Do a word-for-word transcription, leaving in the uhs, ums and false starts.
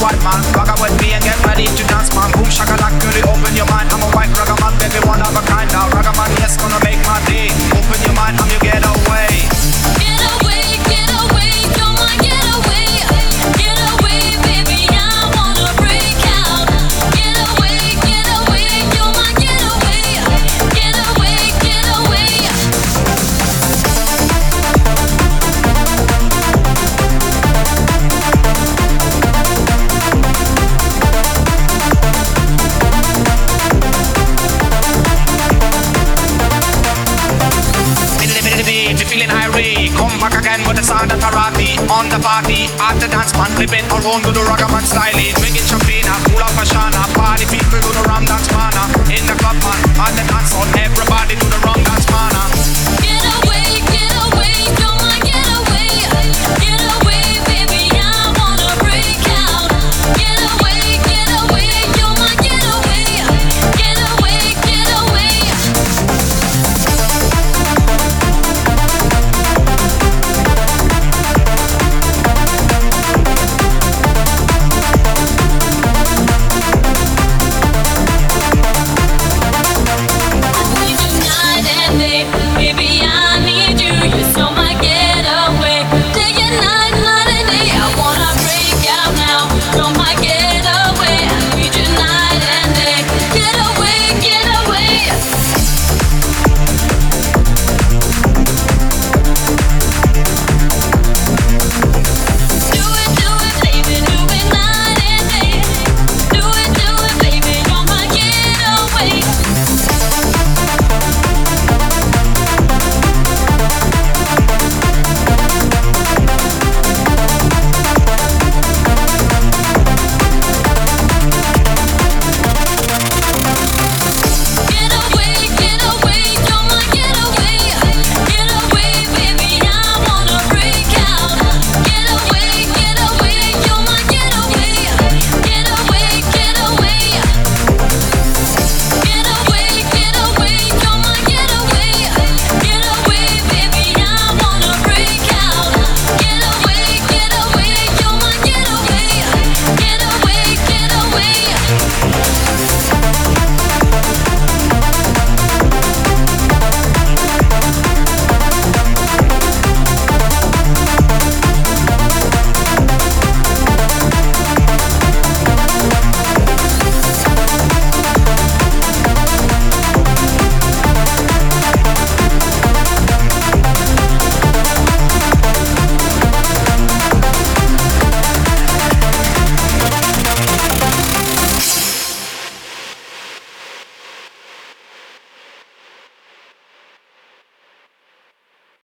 white man. Rock out with me and get ready to dance, man. Boom shakalak, girl, open your mind. I'm a white ragaman, baby, one of a kind. Now ragaman, yes, gonna make my day. Open your mind, I'm your getaway. Get away, get away, you're my getaway. Get away, baby, I wanna break out. Get away, get away, you're my getaway. Get away, get away. If you're feeling irate, come back again with the sound of karate. On the party, at the dance man, flipping around to the ragaman style. Drinking champagne, full of Ashana. Party people to the rum dance mana. In the club man, at the dance hall, everybody to the rum dance mana.